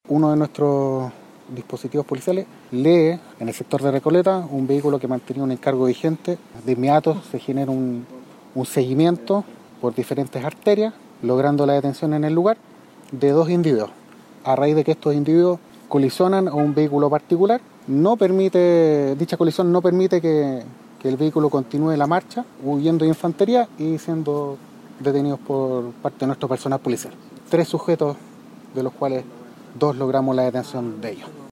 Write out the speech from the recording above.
Uno de nuestros dispositivos policiales lee en el sector de Recoleta un vehículo que mantenía un encargo vigente. De inmediato se genera un seguimiento por diferentes arterias, logrando la detención en el lugar de 2 individuos. A raíz de que estos individuos colisionan a un vehículo particular, dicha colisión no permite que el vehículo continúe la marcha, huyendo de infantería y siendo detenidos por parte de nuestro personal policial. 3 sujetos, de los cuales 2 logramos la detención de ellos.